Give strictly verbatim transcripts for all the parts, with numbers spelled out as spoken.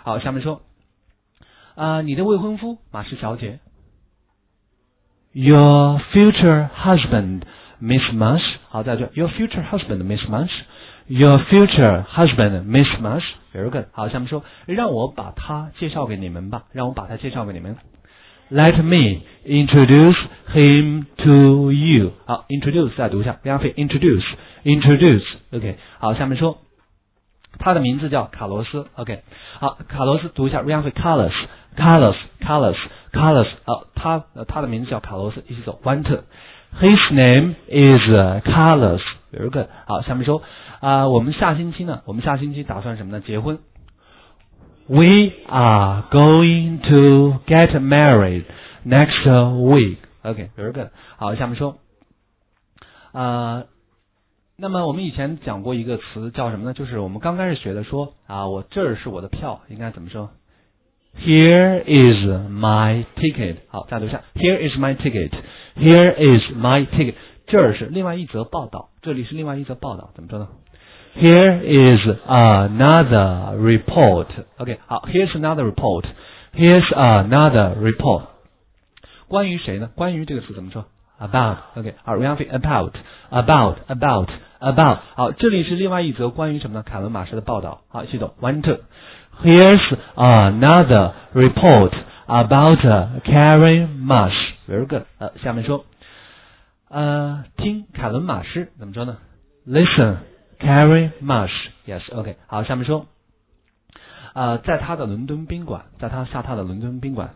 好，下面说，啊、呃，你的未婚夫马氏小姐。Your future husband, Miss Marsh。好，再来 Your future husband, Miss Marsh。Your future husband, Miss Marsh。Very good。好，下面说，让我把他介绍给你们吧，让我把他介绍给你们。Let me introduce him to you。好 ，introduce 再读一下，不要费 introduce，introduce。OK。好，下面说，他的名字叫卡罗斯。OK。好，卡罗斯读一下，不要费 Carlos，Carlos，Carlos，Carlos。好，他他的名字叫卡罗斯，一起走 ，one two。His name is Carlos。Very good。好，下面说，啊、呃，我们下星期呢，我们下星期打算什么呢？结婚。We are going to get married next week. OK, very good. 好，下面说，呃，那么我们以前讲过一个词叫什么呢？就是我们刚开始学的说啊，我这儿是我的票，应该怎么说 ？Here is my ticket. 好，再读一下 ，Here is my ticket. Here is my ticket. 这儿是另外一则报道，这里是另外一则报道，怎么说呢？Here is another report. OK， 好 ，Here's another report. Here's another report. 关于谁呢？关于这个词怎么说 ？About. OK， 好 ，we have about, about, about, about. 好，这里是另外一则关于什么呢？凯伦马氏的报道。好，系统 one two. Here's another report about Karen Marsh. Very good. 呃，下面说，呃，听凯伦马氏怎么说呢 ？Listen.Carrie Marsh, yes, OK。好，下面说，呃，在他的伦敦宾馆，在他下榻的伦敦宾馆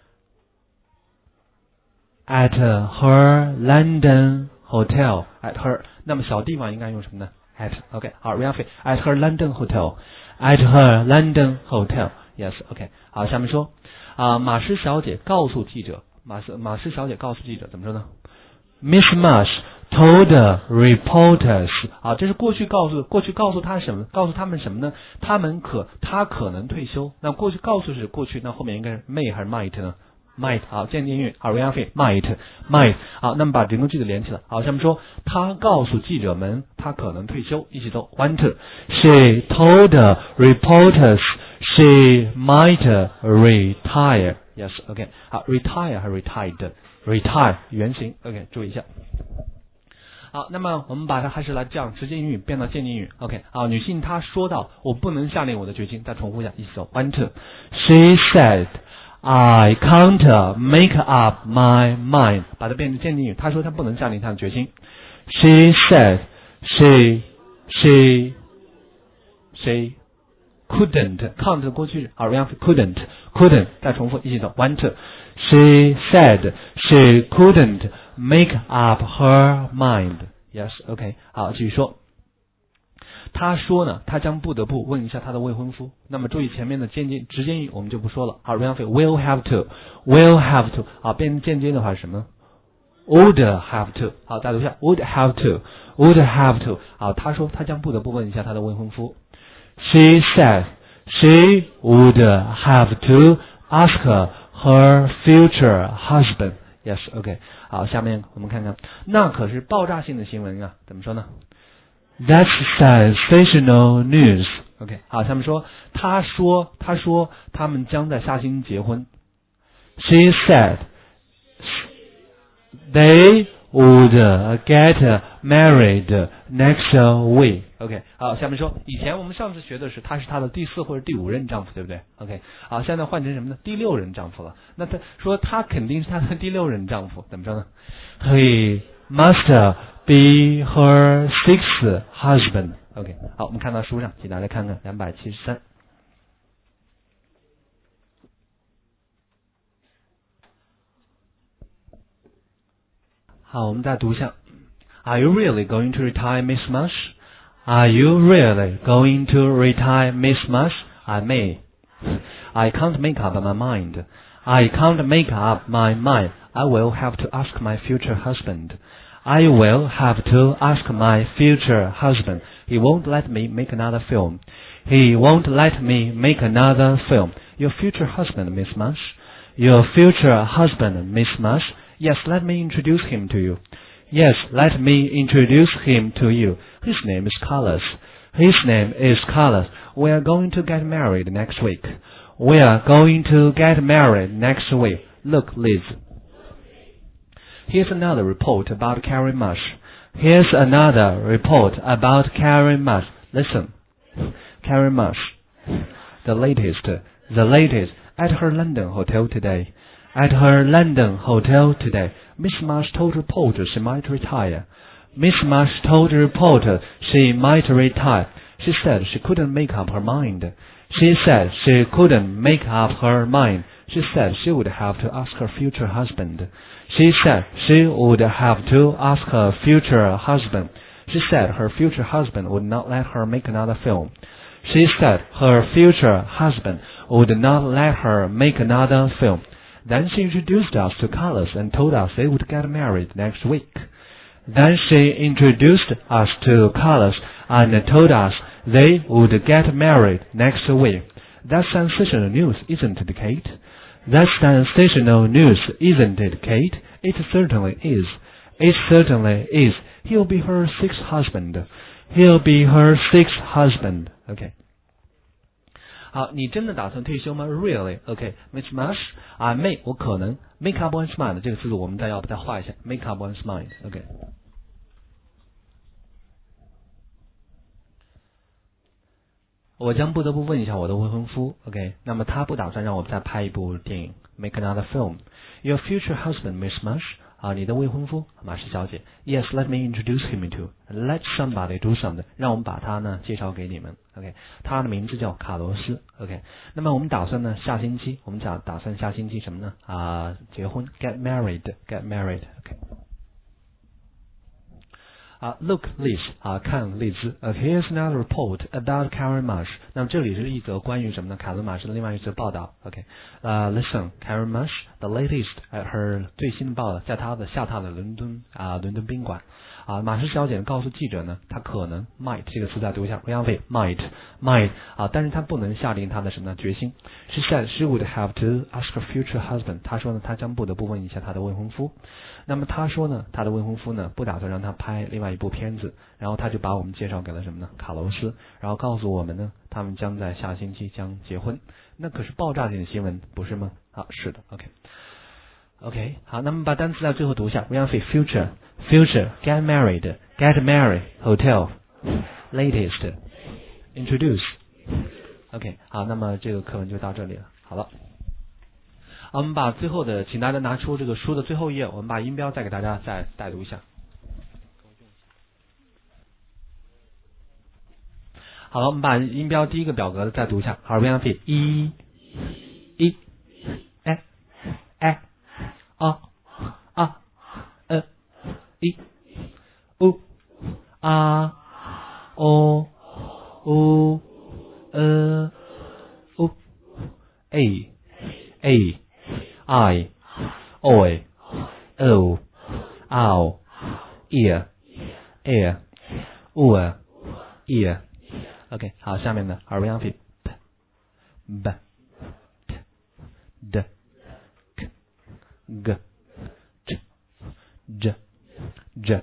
，at her London hotel, at her。那么小地方应该用什么呢 ？at, OK。好 r e a l at her London hotel, at her London hotel, yes, OK。好，下面说，啊、呃，马氏小姐告诉记者，马氏马氏小姐告诉记者怎么说呢 ？Miss Marsh。Told reporters， 啊，这是过去告诉过去告诉他什么？告诉他们什么呢？他们可他可能退休。那过去告诉是过去，那后面应该是 may 还是 might 呢 ？might， 好，间接音语 ，are we happy？ might might， 好，那么把整个句子连起来。好，下面说他告诉记者们他可能退休，一起走 one two。She told reporters she might retire. Yes, OK。好 ，retire 还是 retired？retire 原型 ，OK， 注意一下。好，那么我们把它还是来这样直接英语变到间接英语 ，OK。好，女性她说到，我不能下令我的决心，再重复一下，一起走 one two。She said, I can't make up my mind。把它变成间接英语，她说她不能下令她的决心。She said, she, she, she couldn't can't 的过去式，好 ，couldn't couldn't 再重复，一起走 one two。She said she couldn't make up her mind. Yes, OK。好，继续说。他说呢，他将不得不问一下他的未婚夫。那么注意前面的间接直接语我们就不说了。好 ，will have to, will have to。好，变成间接的话是什么 ？Would have to。好，再读一下 ，would have to, would have to。好，他说他将不得不问一下他的未婚夫。She said she would have to ask her future husband. Yes, OK。好，下面我们看看，那可是爆炸性的新闻啊，怎么说呢 ？That's sensational news. OK。好，下面说，他说，他说他们将在下星期结婚。She said they would get married next week. OK。好，下面说，以前我们上次学的是他是他的第四或者第五任丈夫，对不对 ？OK。好，现在换成什么呢？第六任丈夫了。那他说他肯定是他的第六任丈夫，怎么说呢 ？He must be her sixth husband. OK。好，我们看到书上，请大家看看两百七十三。好，我们再读一下。Are you really going to retire, Miss Marsh? Are you really going to retire, Miss Marsh? I may. I can't make up my mind. I can't make up my mind. I will have to ask my future husband. I will have to ask my future husband. He won't let me make another film. He won't let me make another film. Your future husband, Miss Marsh? Your future husband, Miss Marsh? Yes, let me introduce him to you. Yes, let me introduce him to you. His name is Carlos. His name is Carlos. We are going to get married next week. We are going to get married next week. Look, Liz. Here's another report about Carrie Marsh. Here's another report about Carrie Marsh. Listen. Carrie Marsh. The latest. The latest. At her London hotel today. At her London hotel today. Miss Marsh told reporter she might retire. Miss Marsh told reporter she might retire. She said she couldn't make up her mind. She said she couldn't make up her mind. She said she would have to ask her future husband. She said she would have to ask her future husband. She said her future husband would not let her make another film. She said her future husband would not let her make another film. Then she introduced us to Carlos and told us they would get married next week. Then she introduced us to Carlos and told us they would get married next week. That's sensational news, isn't it, Kate? That's sensational news, isn't it, Kate? It certainly is. It certainly is. He'll be her sixth husband. He'll be her sixth husband. Okay. 好，你真的打算退休吗 ？Really? Okay, Miss Marsh 啊 ，may 我可能 make up one's mind 这个词组我们再要不再画一下 ？make up one's mind. Okay. 我将不得不问一下我的未婚夫 ，OK， 那么他不打算让我再拍一部电影 ，make another film. Your future husband, Miss Marsh， 啊，你的未婚夫马氏小姐 ，Yes, let me introduce him to. Let somebody do something. 让我们把他呢介绍给你们 ，OK， 他的名字叫卡罗斯 ，OK。那么我们打算呢下星期，我们讲打算下星期什么呢？啊，结婚 ，get married，get married，OK。啊、uh, ，look Liz 啊，看丽兹。呃、uh, ，Here's another report about Carrie Marsh。那么这里是一则关于什么呢？卡伦马什的另外一则报道。OK， 呃、uh, ，Listen, Carrie Marsh, the latest at her 最新的报道，在她的下榻的伦敦啊、uh, 伦敦宾馆。啊，马氏小姐告诉记者呢，她可能 might 这个词再读一下，不要背 might might 啊，但是她不能下令她的什么呢决心。She said she would have to ask her future husband。她说呢，她将不得不问一下她的未婚夫。那么她说呢，她的未婚夫呢不打算让她拍另外一部片子，然后她就把我们介绍给了什么呢？卡罗斯，然后告诉我们呢，他们将在下星期将结婚。那可是爆炸性的新闻，不是吗？啊，是的 ，OK。OK， 好，那么把单词在最后读一下 ，Ryan future future get married get married hotel latest introduce OK， 好，那么这个课文就到这里了。好了，我们把最后的，请大家拿出这个书的最后一页，我们把音标再给大家再带读一下。好了，我们把音标第一个表格再读一下。好 ，Ryan fit 一一哎哎。啊啊呃一呜啊哦呜呃呜 a a i oi o ow ear air ur ear OK 好，下面呢 are we on fit p b t d g j j j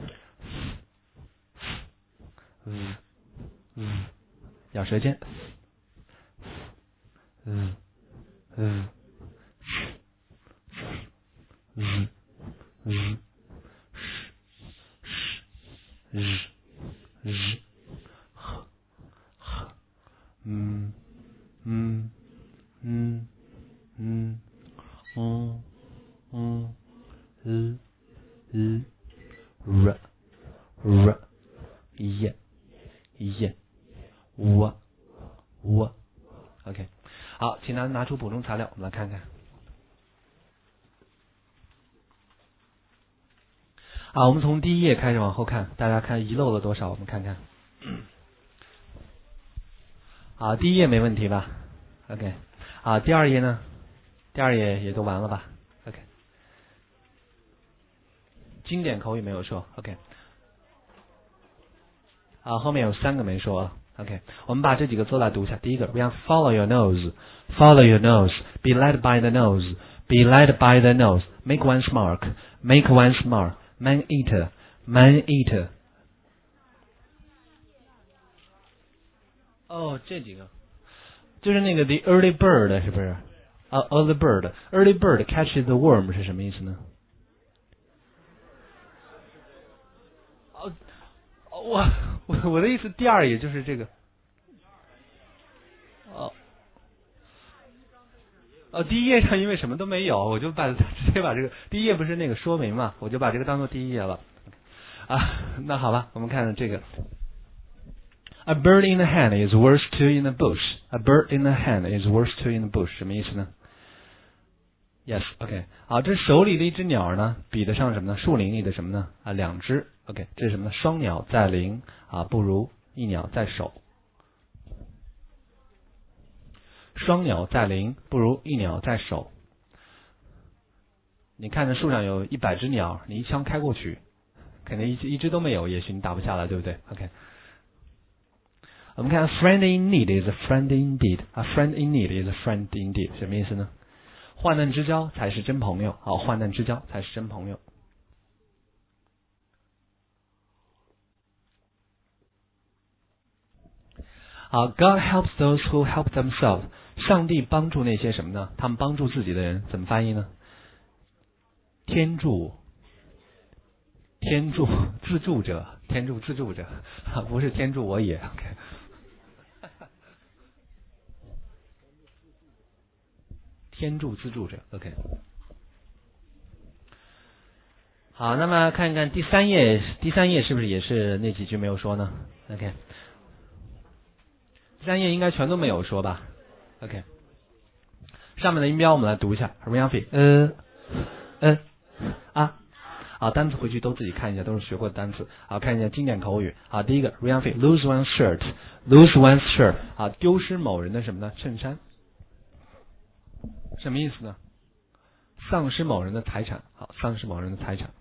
v v 咬舌尖 v v v v sh sh sh h h m m m m o嗯 l l r r y y w w OK 好，请大家拿出补充材料，我们来看看。好，我们从第一页开始往后看，大家看遗漏了多少？我们看看。好，第一页没问题吧 ？OK。好，第二页呢？第二页也都完了吧 ？OK。经典口语没有说 ，OK。啊，后面有三个没说 ，OK。我们把这几个字来读一下。第一个 ，We are follow your nose, follow your nose, be led by the nose, be led by the nose, make one's mark, make one's mark, man eater, man eater。 哦，这几个就是那个 the early bird 是不是？啊、uh, early bird，early bird catches the worm 是什么意思呢？哦，我我我的意思，第二页就是这个。哦。哦，第一页上因为什么都没有，我就把直接把这个第一页不是那个说明嘛，我就把这个当做第一页了。啊，那好吧，我们看这个。A bird in the hand is worth two in the bush. A bird in the hand is worth two in the bush. 什么意思呢 ？Yes, OK。好，这手里的一只鸟呢，比得上什么呢？树林里的什么呢？啊，两只。OK， 这是什么呢？双鸟在林啊，不如一鸟在手。双鸟在林，不如一鸟在手。你看着树上有一百只鸟，你一枪开过去，肯定一只一只都没有，也许你打不下来，对不对 ？OK。我们看 friend in need is a friend indeed. A friend in need is a friend indeed. 什么意思呢？患难之交才是真朋友。好，患难之交才是真朋友。好 ，God helps those who help themselves. 上帝帮助那些什么呢？他们帮助自己的人，怎么翻译呢？天助，天助自助者，天助自助者，不是天助我也。OK。天助自助者 ，OK。好，那么看一看第三页，第三页是不是也是那几句没有说呢 ？OK。第三页应该全都没有说吧 ？OK。上面的音标我们来读一下 r e a n f i 呃呃啊，好，单词回去都自己看一下，都是学过的单词。好，看一下经典口语。好，第一个 r e a n f i lose one's shirt，lose one's shirt， 啊，丢失某人的什么呢？衬衫。什么意思呢？丧失某人的财产。好，丧失某人的财产。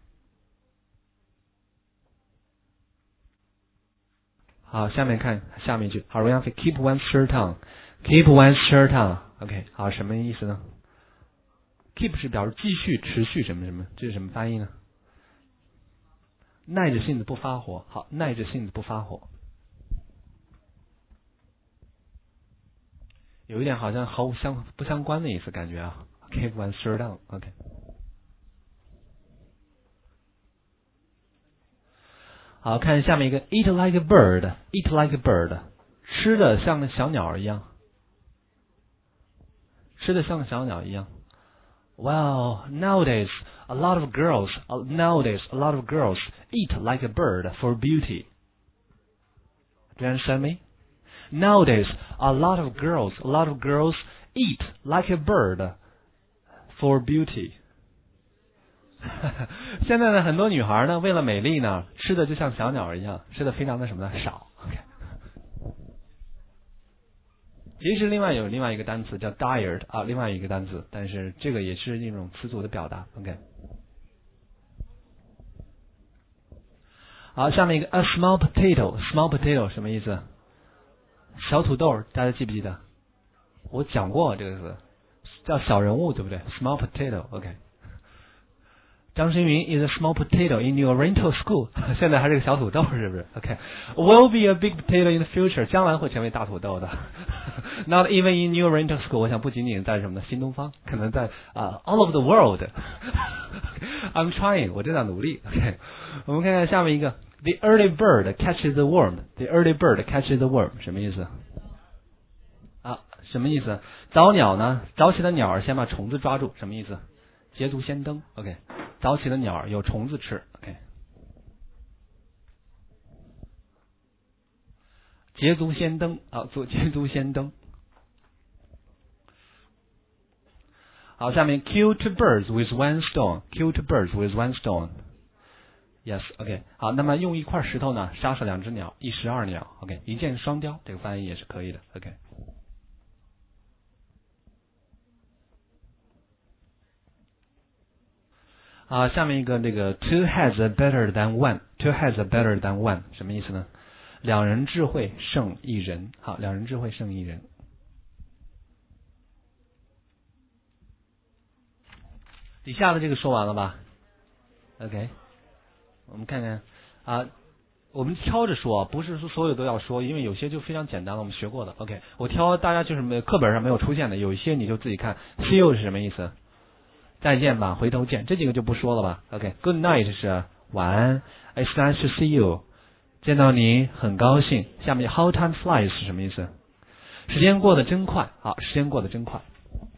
好，下面看下面一句。好 r e a n f i keep one's shirt on，keep one's shirt on。OK， 好，什么意思呢 ？keep 是表示继续、持续什么什么，这是什么翻译呢？耐着性子不发火。好，耐着性子不发火。有一点好像毫无相不相关的意思，感觉啊。Keep one shirt on，OK。好，看下面一个 ，eat like a bird，eat like a bird， 吃的像个小鸟一样，吃的像个小鸟一样。Well, nowadays a lot of girls, nowadays a lot of girls eat like a bird for beauty. Do you understand me? Nowadays, a lot of girls, a lot of girls eat like a bird for beauty. 现在呢，很多女孩呢，为了美丽呢，吃的就像小鸟一样，吃的非常的什么呢？少。Okay. 其实另外有另外一个单词叫 tired 啊，另外一个单词，但是这个也是一种词组的表达。OK。好，下面一个 a small potato，small potato 什么意思？小土豆，大家记不记得？我讲过这个词，叫小人物，对不对 ？Small potato，OK。张馨予 is a small potato in your rental school， 现在还是个小土豆，是不是 ？OK，will be a big potato in the future， 将来会成为大土豆的。Not even in your rental school， 我想不仅仅在什么呢？新东方，可能在啊、uh, all over the world。I'm trying， 我正在努力。OK， 我们看看下面一个。The early bird catches the worm. The early bird catches the worm. 什么意思？啊，什么意思？早鸟呢？早起的鸟儿先把虫子抓住，什么意思？捷足先登。OK， 早起的鸟儿有虫子吃。OK， 捷足先登啊，做捷足先登。好，下面 kill two birds with one stone. Kill two birds with one stone.Yes, OK， 好，那么用一块石头呢，杀死两只鸟，一石二鸟 ，OK， 一箭双雕，这个翻译也是可以的 ，OK。啊，下面一个这个 two heads are better than one，two heads are better than one， 什么意思呢？两人智慧胜一人，好，两人智慧胜一人。底下的这个说完了吧 ？OK。我们看看啊， 我们挑着说，不是说所有都要说，因为有些就非常简单了，我们学过的。OK， 我挑大家就是没课本上没有出现的，有一些你就自己看。See you 是什么意思？再见吧，回头见，这几个就不说了吧。OK，Good night 是晚安。It's nice to see you， 见到你很高兴。下面 How time flies 是什么意思？时间过得真快。好，时间过得真快。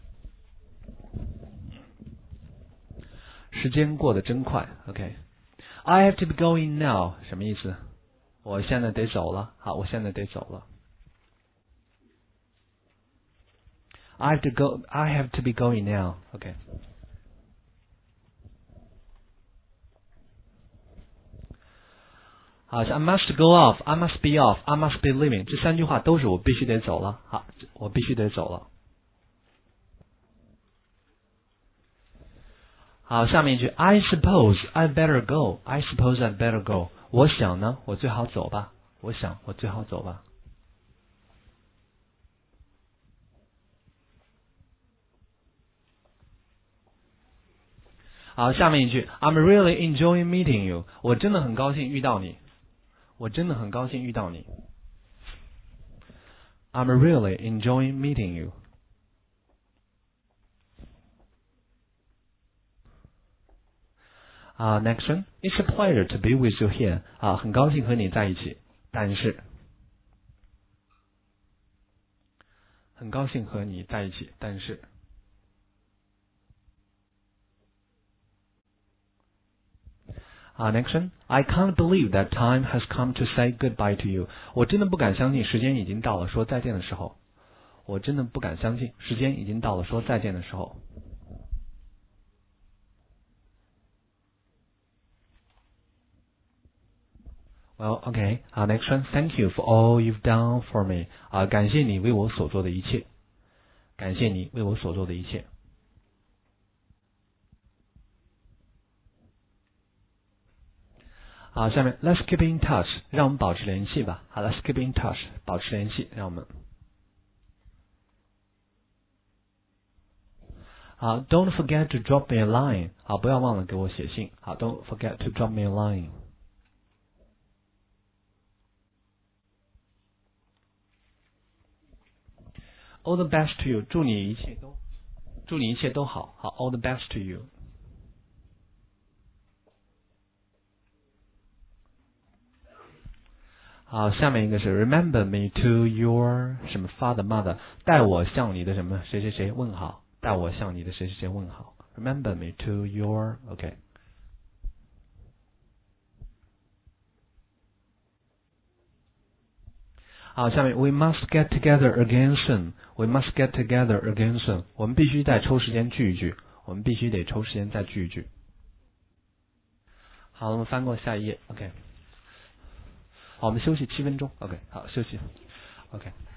时间过得真快。OK。I have to be going now 什么意思？我现在得走了。好，我现在得走了。I have to go. I have to be going now. OK。好，像 I must go off, I must be off, I must be leaving 这三句话都是我必须得走了。好，我必须得走了。好，下面一句 I suppose I better go. I suppose I better go. 我想呢，我最好走吧。我想我最好走吧。好，下面一句 I'm really enjoying meeting you. 我真的很高兴遇到你。我真的很高兴遇到你。I'm really enjoying meeting you. 啊、uh, ，next one. It's a pleasure to be with you here. 啊，很高兴和你在一起，但是，很高兴和你在一起，但是。啊、uh, ，next one. I can't believe that time has come to say goodbye to you. 我真的不敢相信时间已经到了说再见的时候。我真的不敢相信时间已经到了说再见的时候。Well, okay. Uh, next one. Thank you for all you've done for me. 啊、uh, 感谢你为我所做的一切。感谢你为我所做的一切。好，下面 Let's keep in touch， 让我们保持联系吧。好 ，Let's keep in touch， 保持联系，让我们。好 ，Don't forget to drop me a line， 好，不要忘了给我写信。好 ，Don't forget to drop me a line。All the best to you， 祝你一切都，祝你一切都好。好 ，All the best to you。好，下面一个是 Remember me to your 什么 father mother， 带我向你的什么谁谁谁问好，带我向你的谁谁谁问好。Remember me to your OK。好，下面 We must get together again soon. We must get together again soon. 我们必须再抽时间聚一聚，我们必须得抽时间再聚一聚。好，我们翻过下一页 OK。好，我们休息七分钟 OK。好，休息 OK。